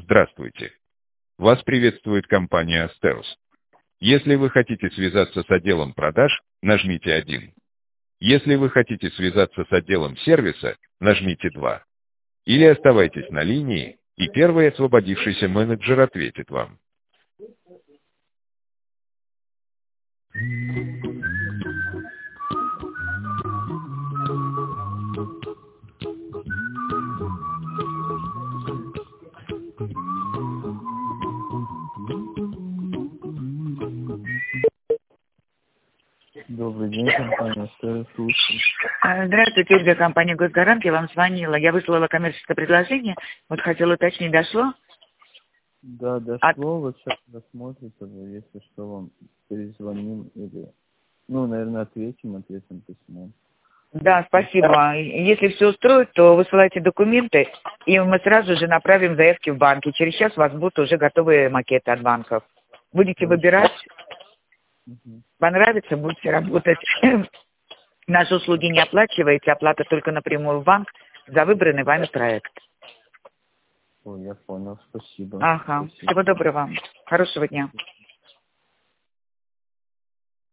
Здравствуйте. Вас приветствует компания Астерус. Если вы хотите связаться с отделом продаж, нажмите 1. Если вы хотите связаться с отделом сервиса, нажмите 2. Или оставайтесь на линии, и первый освободившийся менеджер ответит вам. Добрый день, компания Астерус. Здравствуйте, Ольга, компания Госгарант. Я вам звонила. Я выслала коммерческое предложение. Вот хотела уточнить, дошло? Да, дошло. Вот сейчас досмотрите, если что, вам перезвоним или... наверное, ответим письмом. Да, спасибо. Если все устроит, то высылайте документы, и мы сразу же направим заявки в банки. Через час у вас будут уже готовые макеты от банков. Будете выбирать, понравится, будете работать. Наши услуги не оплачиваете, оплата только напрямую в банк за выбранный вами проект. Ой, я понял, спасибо. Ага, Спасибо. всего доброго вам. Хорошего дня.